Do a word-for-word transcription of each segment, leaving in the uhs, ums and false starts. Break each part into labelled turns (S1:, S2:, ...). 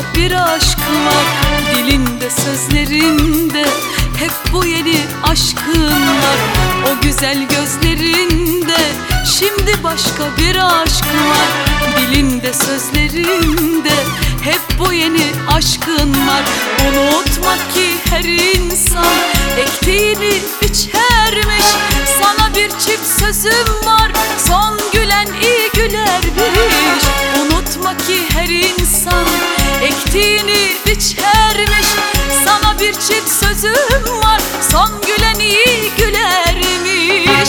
S1: bir aşk var. Dilinde, sözlerinde hep bu yeni aşkın var. O güzel gözlerinde şimdi başka bir aşk var. Dilinde, sözlerinde hep bu yeni aşkın var. Unutma ki her insan ektiğini biçermiş. Sana bir çift sözüm var, son gülen iyi gülermiş. Unutma ki her insan ektiğini biçermiş. Sana bir çift sözüm var, son gülen iyi gülermiş.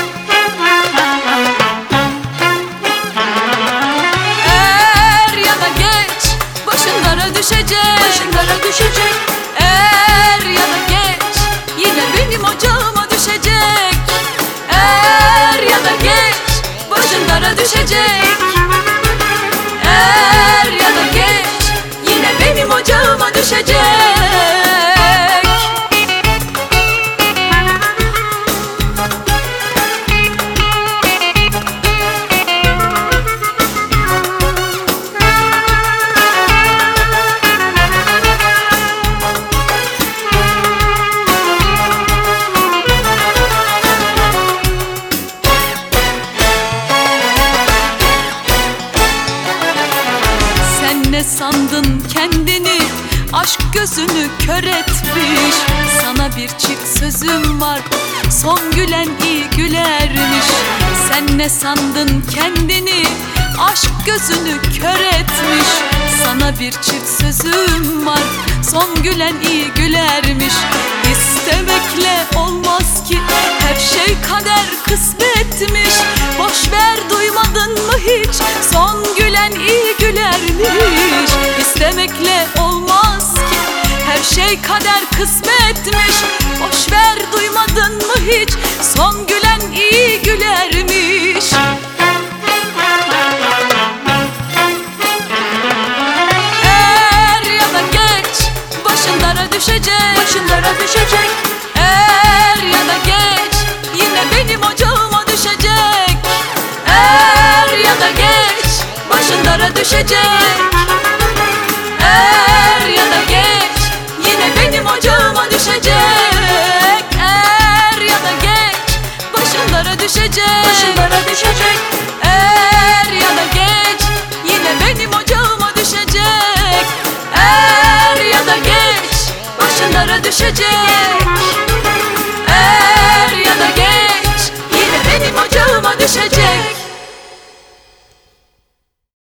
S1: Er ya da geç başın dara düşecek,
S2: başın dara düşecek.
S1: Er ya da geç yine benim ocağıma düşecek. Er ya da geç başın dara düşecek. Er ya da geç yine benim ocağıma düşecek. Ne sandın kendini, aşk gözünü kör etmiş. Sana bir çift sözüm var, son gülen iyi gülermiş. Sen ne sandın kendini, aşk gözünü kör etmiş. Sana bir çift sözüm var, son gülen iyi gülermiş. İstemekle olmaz ki, her şey kader kısmetmiş. Boş ver, duymadın mı hiç, son gülen iyi gülermiş. İstemekle olmaz ki, her şey kader kısmetmiş. Boş ver, duymadın mı hiç, son gülen iyi gülermiş. Er ya da geç başın dara düşecek,
S2: Başın dara düşecek.
S1: Er ya da geç yine benim ocağıma düşecek. Er ya da geç başın dara düşecek. Er ya da geç yine benim ocağıma düşecek. Er ya da geç başın dara düşecek.
S2: Başın dara düşecek.
S1: Er ya da geç yine benim ocağıma düşecek. Er ya da geç başın dara düşecek.